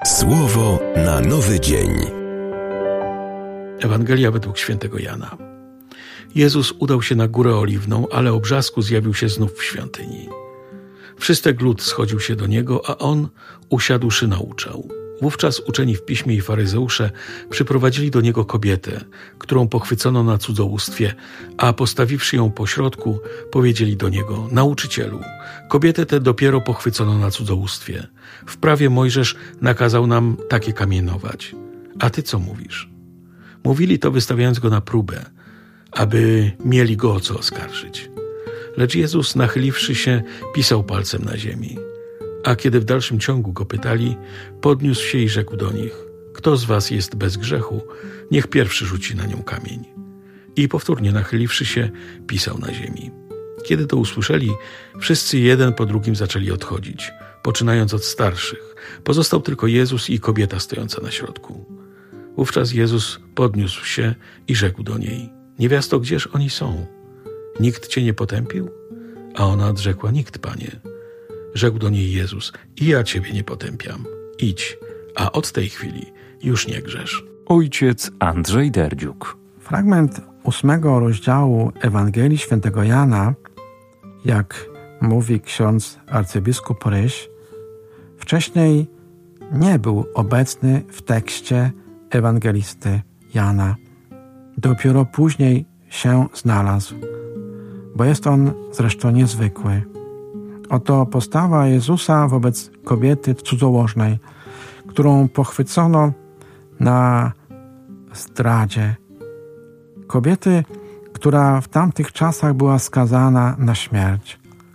Słowo na nowy dzień. Ewangelia według świętego Jana. Jezus udał się na Górę Oliwną, ale o brzasku zjawił się znów w świątyni. Wszystek lud schodził się do Niego, a On, usiadłszy, nauczał. Wówczas uczeni w piśmie i faryzeusze przyprowadzili do Niego kobietę, którą pochwycono na cudzołóstwie, a postawiwszy ją pośrodku, powiedzieli do Niego: Nauczycielu, kobietę tę dopiero pochwycono na cudzołóstwie. W prawie Mojżesz nakazał nam takie kamienować. A Ty co mówisz? Mówili to, wystawiając Go na próbę, aby mieli Go o co oskarżyć. Lecz Jezus, nachyliwszy się, pisał palcem na ziemi. A kiedy w dalszym ciągu Go pytali, podniósł się i rzekł do nich: Kto z was jest bez grzechu, niech pierwszy rzuci na nią kamień. I powtórnie nachyliwszy się, pisał na ziemi. Kiedy to usłyszeli, wszyscy jeden po drugim zaczęli odchodzić, poczynając od starszych. Pozostał tylko Jezus i kobieta stojąca na środku. Wówczas Jezus podniósł się i rzekł do niej: Niewiasto, gdzież oni są? Nikt cię nie potępił? A ona odrzekła: Nikt, Panie. Rzekł do niej Jezus: I ja ciebie nie potępiam. Idź, a od tej chwili już nie grzesz. Ojciec Andrzej Derdziuk. Fragment 8 rozdziału Ewangelii świętego Jana, jak mówi ksiądz arcybiskup Ryś, wcześniej nie był obecny w tekście ewangelisty Jana. Dopiero później się znalazł, bo jest on zresztą niezwykły. Oto postawa Jezusa wobec kobiety cudzołożnej, którą pochwycono na zdradzie. Kobiety, która w tamtych czasach była skazana na śmierć.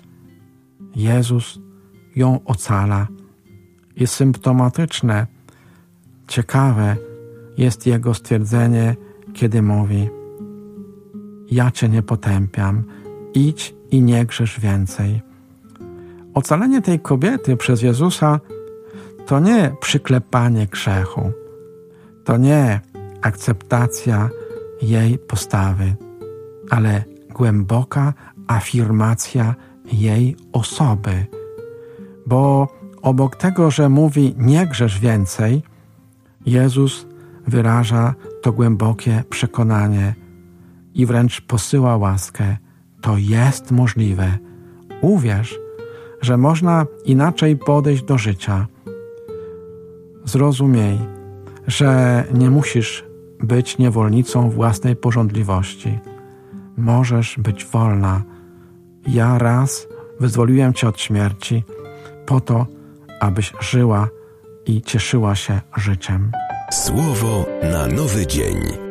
Jezus ją ocala. I symptomatyczne, ciekawe jest Jego stwierdzenie, kiedy mówi: Ja cię nie potępiam, idź i nie grzesz więcej. Ocalenie tej kobiety przez Jezusa to nie przyklepanie grzechu, to nie akceptacja jej postawy, ale głęboka afirmacja jej osoby. Bo obok tego, że mówi nie grzesz więcej, Jezus wyraża to głębokie przekonanie i wręcz posyła łaskę. To jest możliwe. Uwierz, że można inaczej podejść do życia. Zrozumiej, że nie musisz być niewolnicą własnej pożądliwości. Możesz być wolna. Ja raz wyzwoliłem cię od śmierci po to, abyś żyła i cieszyła się życiem. Słowo na nowy dzień.